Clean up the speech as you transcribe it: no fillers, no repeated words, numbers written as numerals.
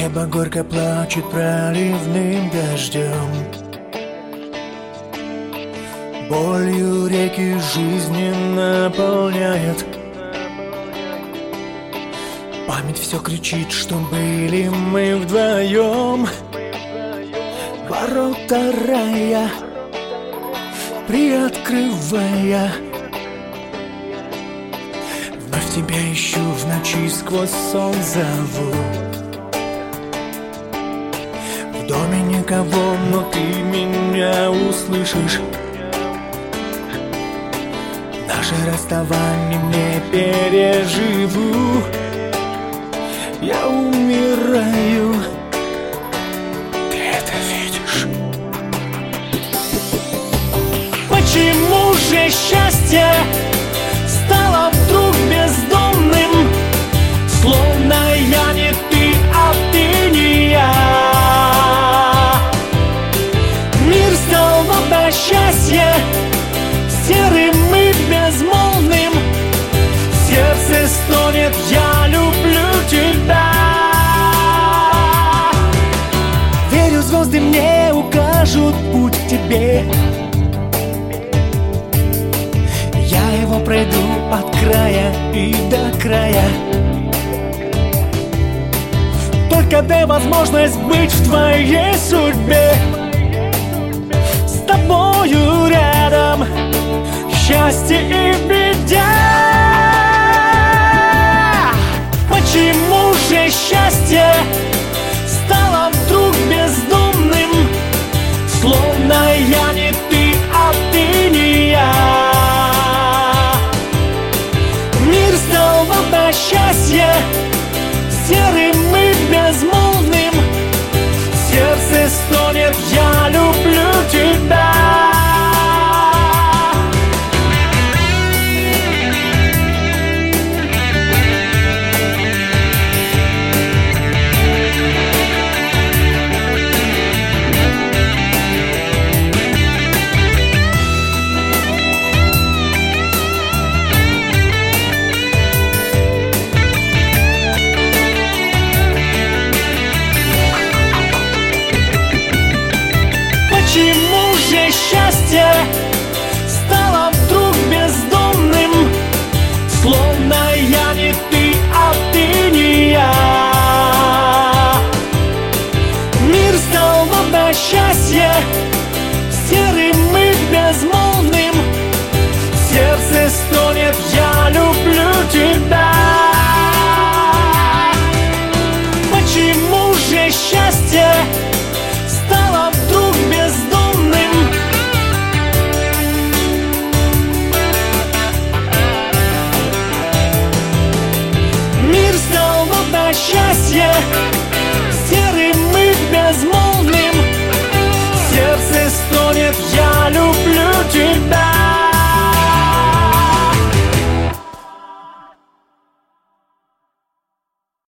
Небо горько плачет проливным дождем. Болью реки жизни наполняет. Память все кричит, что были мы вдвоем. Ворота рая приоткрывая, вновь тебя ищу в ночи, сквозь сон зову. В доме никого, но ты меня услышишь. Наше расставание не переживу. Я умираю, ты это видишь. Почему же счастье стало вдруг бездомным? Словно я не ты, а ты не я. Мир стал в одночасье серым и безмолвным. Сердце стонет, я люблю тебя. Верю, звезды мне укажут путь к тебе. Я его пройду от края и до края. Только дай возможность быть в твоей судьбе. С тобою рядом счастье и беда. Почему же счастье стало вдруг бездомным? Словно я не ты, а ты не я. Мир стал в одночасье серым и безмолвным. Сердце стонет, я люблю тебя. Почему же счастье стало вдруг бездомным? Словно я не ты, а ты не я. Мир стал в одночасье серым и безмолвным.